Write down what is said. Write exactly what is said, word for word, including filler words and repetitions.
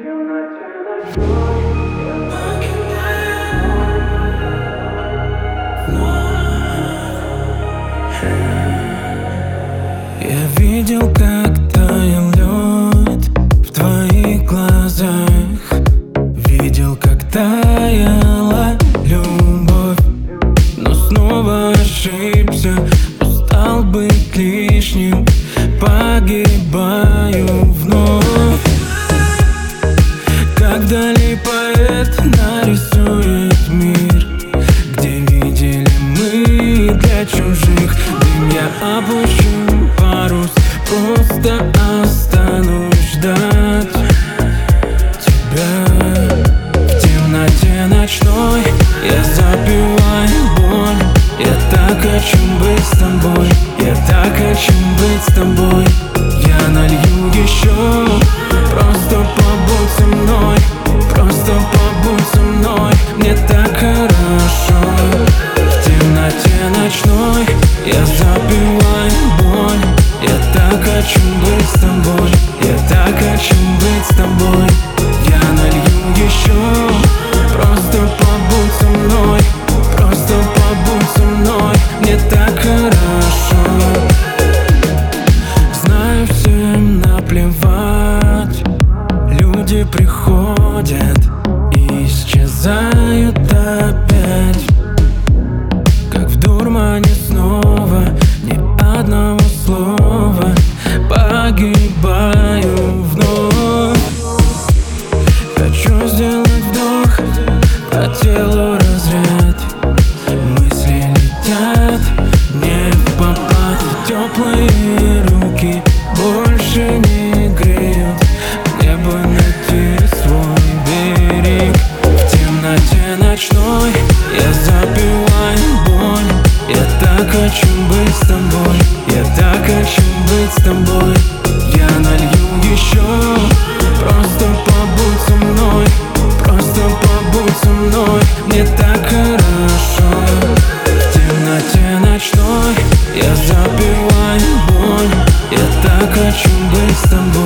Я видел, как таял лед в твоих глазах, видел, как таяла любовь, но снова ошибся, устал быть лишним, погибаю вновь. Как вдали поэт нарисует мир, где видели мы для чужих. Дым я опущу парус, просто останусь ждать тебя. В темноте ночной я запиваю боль. Я так хочу быть с тобой, я так хочу быть с тобой. Я налью еще, просто побудь со мной, просто побудь со мной. Мне так хорошо. В темноте ночной я запиваю боль. Я так хочу быть с тобой, я так хочу быть с тобой. Я налью еще, просто побудь со мной, просто побудь со мной. Мне так хорошо. Знаю, всем наплевать. Люди приходят и исчезают опять, как в дурмане снова, ни одного слова. Погибаю вновь. Хочу сделать вдох, по телу разряд. Мысли летят, не в попад. Теплые руки больше не греют. Мне бы найти свой берег. В темноте ночной я запиваю боль. Я так хочу быть с тобой, я так хочу быть с тобой. Я налью еще, просто побудь со мной, просто побудь со мной. Мне так хорошо. В темноте ночной я запиваю боль. Я так хочу быть с тобой.